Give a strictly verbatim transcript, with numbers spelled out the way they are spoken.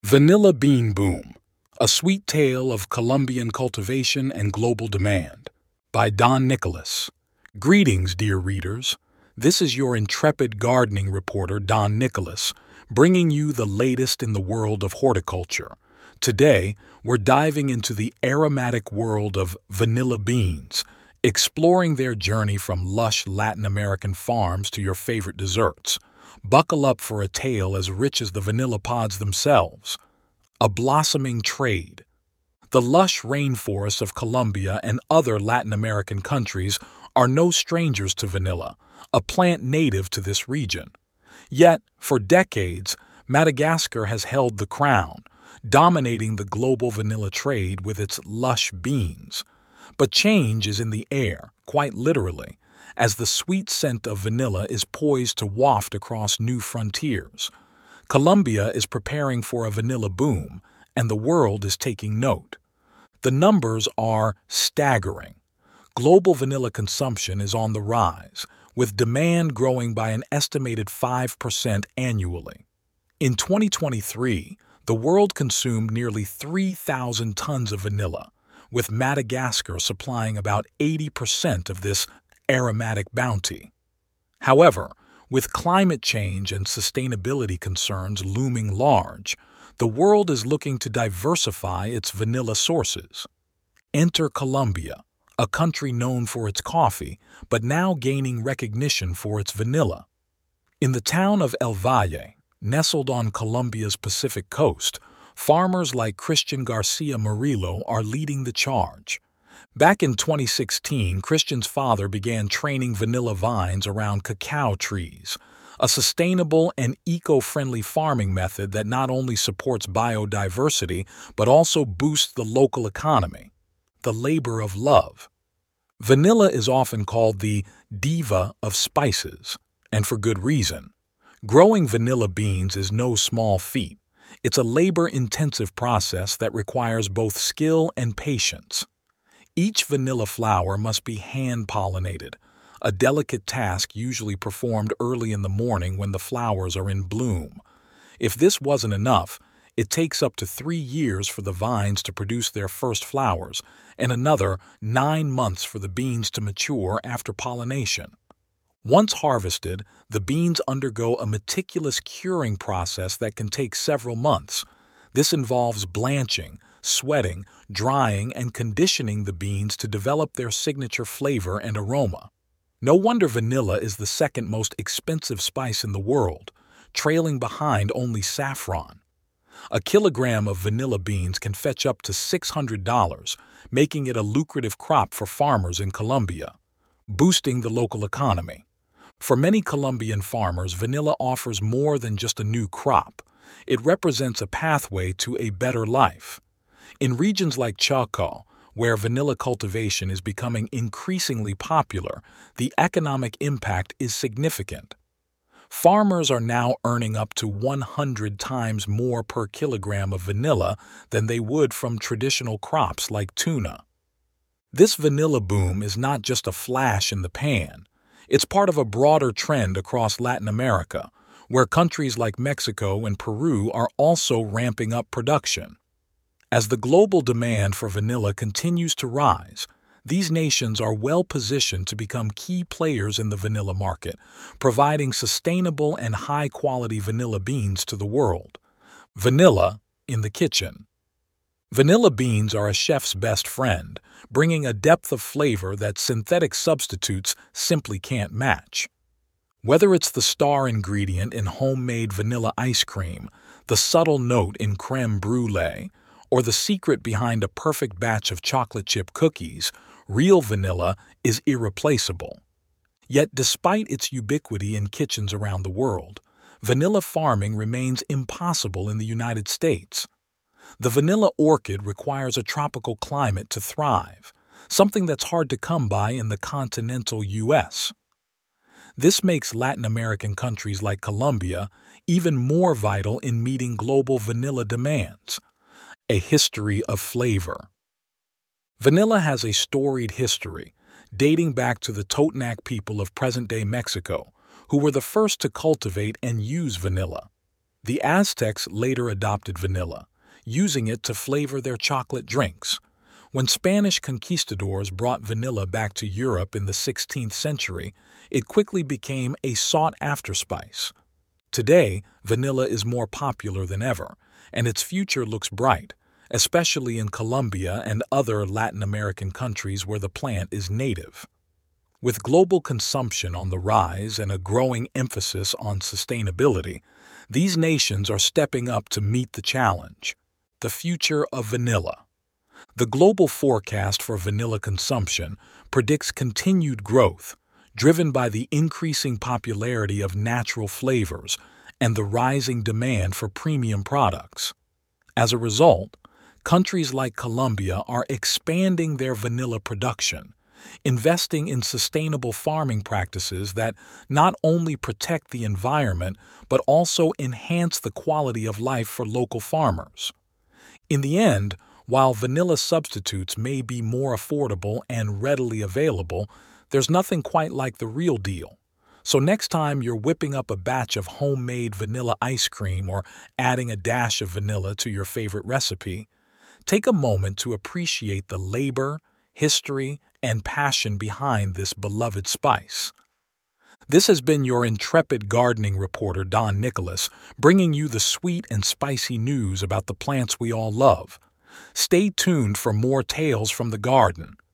Vanilla Bean Boom, A Sweet Tale of Colombian Cultivation and Global Demand, by Don Nicholas. Greetings, dear readers. This is your intrepid gardening reporter, Don Nicholas, bringing you the latest in the world of horticulture. Today, we're diving into the aromatic world of vanilla beans, exploring their journey from lush Latin American farms to your favorite desserts. Buckle up for a tale as rich as the vanilla pods themselves. A blossoming trade. The lush rainforests of Colombia and other Latin American countries are no strangers to vanilla, a plant native to this region. Yet, for decades, Madagascar has held the crown, dominating the global vanilla trade with its lush beans. But change is in the air, quite literally, as the sweet scent of vanilla is poised to waft across new frontiers. Colombia is preparing for a vanilla boom, and the world is taking note. The numbers are staggering. Global vanilla consumption is on the rise, with demand growing by an estimated five percent annually. In twenty twenty-three, the world consumed nearly three thousand tons of vanilla, with Madagascar supplying about eighty percent of this aromatic bounty. However, with climate change and sustainability concerns looming large, the world is looking to diversify its vanilla sources. Enter Colombia, a country known for its coffee, but now gaining recognition for its vanilla. In the town of El Valle, nestled on Colombia's Pacific coast, farmers like Christian Garcia Murillo are leading the charge. Back in twenty sixteen, Christian's father began training vanilla vines around cacao trees, a sustainable and eco-friendly farming method that not only supports biodiversity but also boosts the local economy. The labor of love. Vanilla is often called the diva of spices, and for good reason. Growing vanilla beans is no small feat. It's a labor-intensive process that requires both skill and patience. Each vanilla flower must be hand-pollinated, a delicate task usually performed early in the morning when the flowers are in bloom. If this wasn't enough, it takes up to three years for the vines to produce their first flowers and another nine months for the beans to mature after pollination. Once harvested, the beans undergo a meticulous curing process that can take several months. This involves blanching, sweating, drying, and conditioning the beans to develop their signature flavor and aroma. No wonder vanilla is the second most expensive spice in the world, trailing behind only saffron. A kilogram of vanilla beans can fetch up to six hundred dollars, making it a lucrative crop for farmers in Colombia, boosting the local economy. For many Colombian farmers, vanilla offers more than just a new crop. It represents a pathway to a better life. In regions like Chocó, where vanilla cultivation is becoming increasingly popular, the economic impact is significant. Farmers are now earning up to one hundred times more per kilogram of vanilla than they would from traditional crops like tuna. This vanilla boom is not just a flash in the pan. It's part of a broader trend across Latin America, where countries like Mexico and Peru are also ramping up production. As the global demand for vanilla continues to rise, these nations are well positioned to become key players in the vanilla market, providing sustainable and high-quality vanilla beans to the world. Vanilla in the kitchen. Vanilla beans are a chef's best friend, bringing a depth of flavor that synthetic substitutes simply can't match. Whether it's the star ingredient in homemade vanilla ice cream, the subtle note in crème brûlée, or the secret behind a perfect batch of chocolate chip cookies, real vanilla is irreplaceable. Yet despite its ubiquity in kitchens around the world, vanilla farming remains impossible in the United States. The vanilla orchid requires a tropical climate to thrive, something that's hard to come by in the continental U S. This makes Latin American countries like Colombia even more vital in meeting global vanilla demands. A history of flavor. Vanilla has a storied history, dating back to the Totonac people of present-day Mexico, who were the first to cultivate and use vanilla. The Aztecs later adopted vanilla, using it to flavor their chocolate drinks. When Spanish conquistadors brought vanilla back to Europe in the sixteenth century, it quickly became a sought-after spice. Today, vanilla is more popular than ever, and its future looks bright, especially in Colombia and other Latin American countries where the plant is native. With global consumption on the rise and a growing emphasis on sustainability, these nations are stepping up to meet the challenge. The future of vanilla. The global forecast for vanilla consumption predicts continued growth, driven by the increasing popularity of natural flavors and the rising demand for premium products. As a result, countries like Colombia are expanding their vanilla production, investing in sustainable farming practices that not only protect the environment but also enhance the quality of life for local farmers. In the end, while vanilla substitutes may be more affordable and readily available, there's nothing quite like the real deal. So next time you're whipping up a batch of homemade vanilla ice cream or adding a dash of vanilla to your favorite recipe, take a moment to appreciate the labor, history, and passion behind this beloved spice. This has been your intrepid gardening reporter, Don Nicholas, bringing you the sweet and spicy news about the plants we all love. Stay tuned for more tales from the garden.